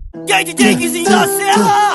E aí, DJ Guizinho da Serra?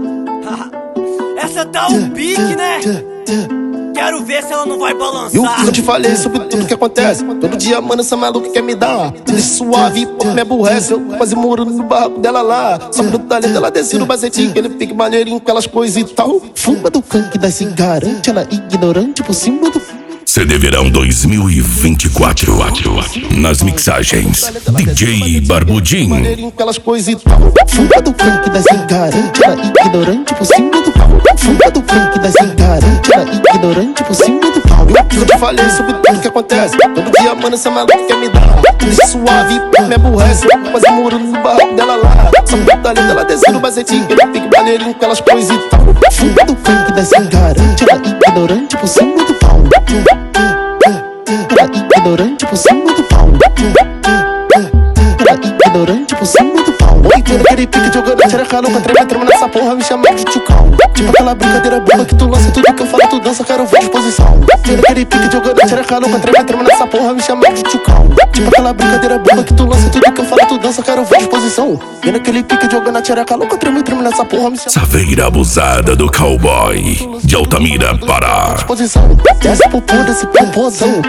Essa dá um pique, né? Quero ver se ela não vai balançar. E o que eu te falei sobre tudo que acontece? Todo dia, mano, essa maluca quer me dar. Tudo suave, pô, me aborrece. Eu quase moro no barraco dela lá. Só pro talento ela desce no bazetinho. Ele fica maneirinho com aquelas coisas e tal. Fuma do canque da se garante. Ela ignorante por cima do... CD Verão 2024. Nas mixagens, DJ Barbudinho. Maneirinho com aquelas coisas e tal. Fuma do canque da se garante. Ela ignorante por cima do pau. Fuma do canque da se garante. Ela ignorante por cima do pau. E o que eu te falei sobre tudo que acontece? Todo dia, mano, essa maluca quer me dar. Tudo suave, pô, me aborrece. Eu quase moro no barraco dela lá. Só pro talento ela desce no bazetinho. Ele fica maneirinho com aquelas coisas e tal. Fuma do canque da se garante. Ela ignorante por cima do pau. Ela ignorante por cima do pau. Ela ignorante por cima do pau. Oi, quero aquele pique jogando a tchereca louca. Trema nessa porra, me chama de tchucão. Tipo aquela brincadeira boba que tu lança. Tudo que eu falo, tu dança, quero ver disposição. Quero aquele pique jogando a tchereca louca. Trema nessa porra, me chama de tchucão. Tipo aquela brincadeira boba que tu lança. Tudo que eu falo, tu dança, quero ver disposição. Quero aquele pique jogando a tchereca louca. Trema nessa porra, me chama. Saveira abusada do cowboy de Altamira, Pará. Disposição. Desce pro pô desse popozão.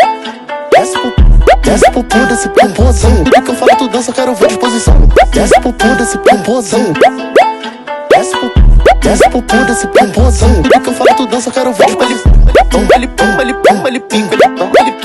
Desce pro pô desse popozão. Tudo que eu falo, tu dança, quero ver disposição. Desce pro pô desse popozão. Desce pro pô desse popozão. Tudo que eu falo, tu dança, quero ver disposição. Ele pica, ele pica, ele pica, ele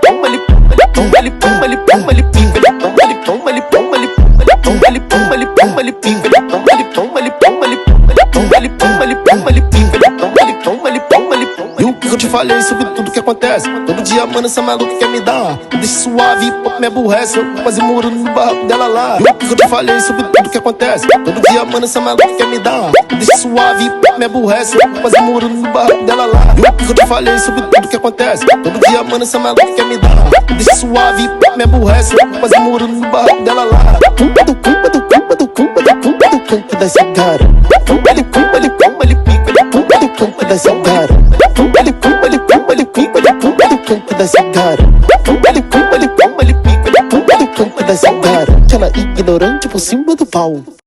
e o que eu te falei sobre tudo que acontece? Todo dia, mano, essa maluca quer me dar. Tudo suave, pô, me aborrece. Eu quase moro no barraco dela lá. E o que eu te falei sobre tudo que acontece? Todo dia, mano, essa maluca quer me dar. Tudo suave, pô, me aborrece. Eu quase moro no barraco dela lá. E o que eu te falei sobre tudo que acontece? Todo dia, mano, essa maluca quer me dar. Tudo suave, pô, me aborrece. Eu quase moro no barraco dela lá. Culpa do canque da cigara. Culpa do canque da cigara. Ele pica, do canque da cigara. Ele pica, do canque da cigara. Ela ignorante por cima do pau.